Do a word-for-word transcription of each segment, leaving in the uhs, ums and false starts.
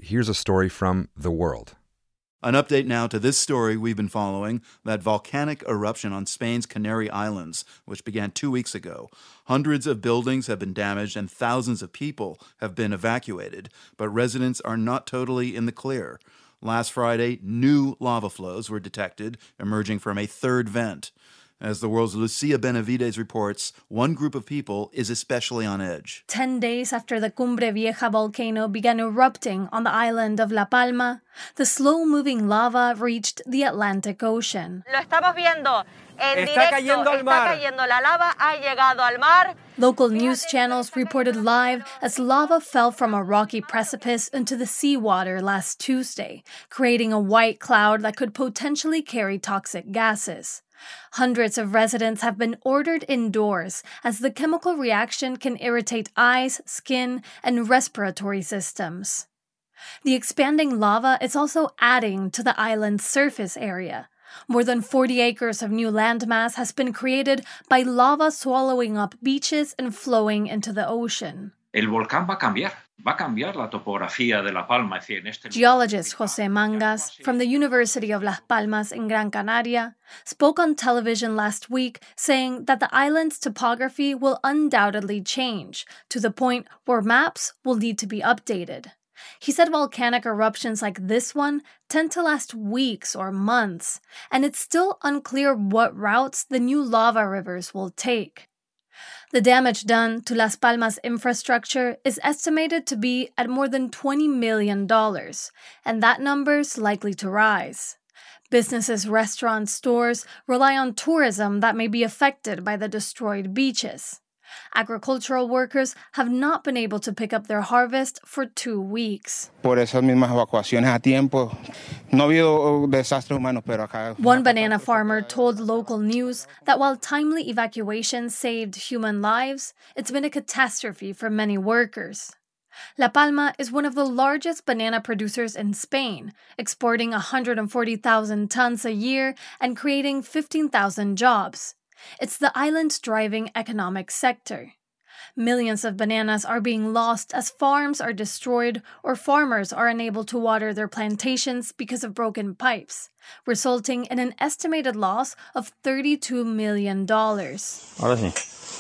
here's a story from The World. An update now to this story we've been following, that volcanic eruption on Spain's Canary Islands, which began two weeks ago. Hundreds of buildings have been damaged and thousands of people have been evacuated, but residents are not totally in the clear. Last Friday, new lava flows were detected, emerging from a third vent. As The World's Lucia Benavides reports, one group of people is especially on edge. Ten days after the Cumbre Vieja volcano began erupting on the island of La Palma, the slow-moving lava reached the Atlantic Ocean. Lo estamos viendo. En directo, está cayendo al mar. Está cayendo la lava, ha llegado al mar. Local news channels reported live as lava fell from a rocky precipice into the seawater last Tuesday, creating a white cloud that could potentially carry toxic gases. Hundreds of residents have been ordered indoors as the chemical reaction can irritate eyes, skin, and respiratory systems. The expanding lava is also adding to the island's surface area. More than forty acres of new landmass has been created by lava swallowing up beaches and flowing into the ocean. El volcán va a cambiar. Va a cambiar la topografía de La Palma. Geologist José Mangas from the University of Las Palmas in Gran Canaria spoke on television last week saying that the island's topography will undoubtedly change to the point where maps will need to be updated. He said volcanic eruptions like this one tend to last weeks or months, and it's still unclear what routes the new lava rivers will take. The damage done to Las Palmas' infrastructure is estimated to be at more than twenty million dollars, and that number's likely to rise. Businesses, restaurants, stores rely on tourism that may be affected by the destroyed beaches. Agricultural workers have not been able to pick up their harvest for two weeks. Por esas mismas evacuaciones a tiempo, no ha habido desastres humanos, pero acá... One banana farmer told local news that while timely evacuation saved human lives, it's been a catastrophe for many workers. La Palma is one of the largest banana producers in Spain, exporting one hundred forty thousand tons a year and creating fifteen thousand jobs. It's the island's driving economic sector. Millions of bananas are being lost as farms are destroyed or farmers are unable to water their plantations because of broken pipes, resulting in an estimated loss of thirty-two million dollars. Ahora sí.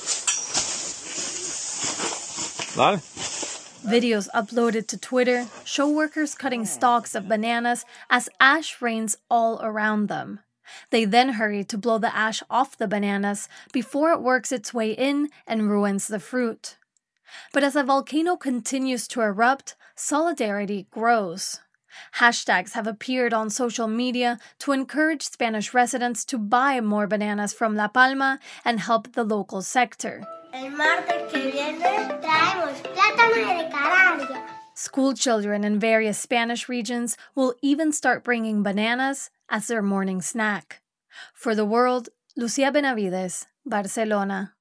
Dale. Videos uploaded to Twitter show workers cutting stalks of bananas as ash rains all around them. They then hurry to blow the ash off the bananas before it works its way in and ruins the fruit. But as the volcano continues to erupt, solidarity grows. Hashtags have appeared on social media to encourage Spanish residents to buy more bananas from La Palma and help the local sector. El martes que viene traemos plátanos de Canarias. School children in various Spanish regions will even start bringing bananas as their morning snack. For The World, Lucia Benavides, Barcelona.